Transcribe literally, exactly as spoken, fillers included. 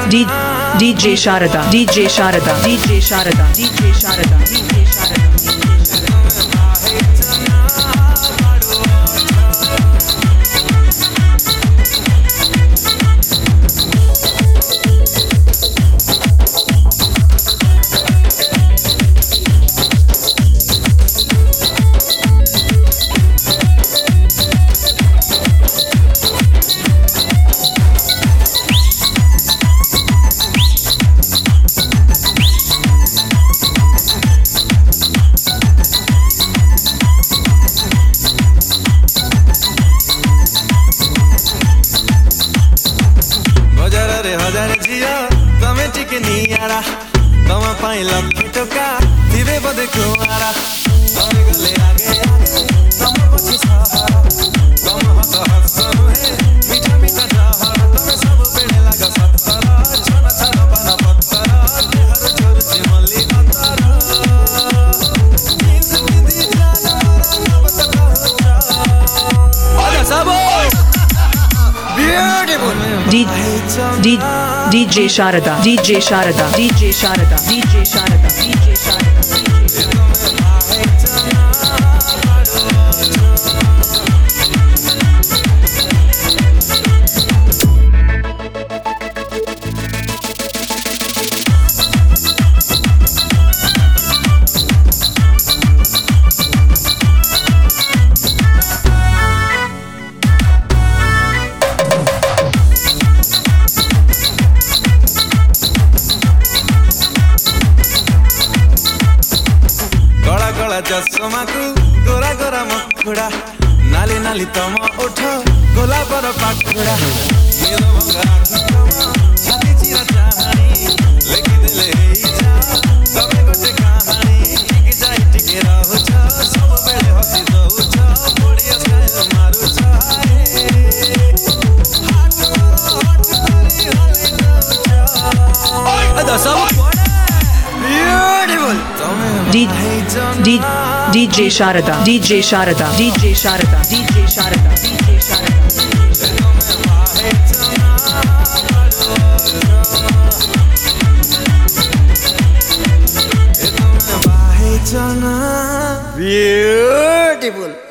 D DJ Sharada DJ Sharada DJ Sharada DJ Sharada DJ Sharada हजार जिया तमे चिकनियारा तम पाई लक्की टोका दिवे बदे कुआरा तम गले आगे आगे तम पछी सहारा तम हस हस है मीठा मीठा जहर तमे सब बेड़े लागा सत्तरा छना छना बना पत्तरा हर छोर से मल्ली कतरा किस दी जाना अब तक हो आजा सब beautiful D D DJ Sharada DJ Sharada DJ Sharada DJ Sharada DJ Sharada चश्मा को गोरा गोरा मखुड़ा नाली नाली तम उठ गोला पर पाखुड़ा मेरो भंगा छाती चिरा चाहनी लेखि देले हेई जा तमे गोटे कहानी टिक जाई टिके रहु छ सब बेले हसी दउ छ बढिया स्टाइल मारु छ हाट हट करी हले दउ छ अदा सब beautiful D D DJ Sharada DJ Sharada DJ Sharada DJ Sharada DJ Sharada beautiful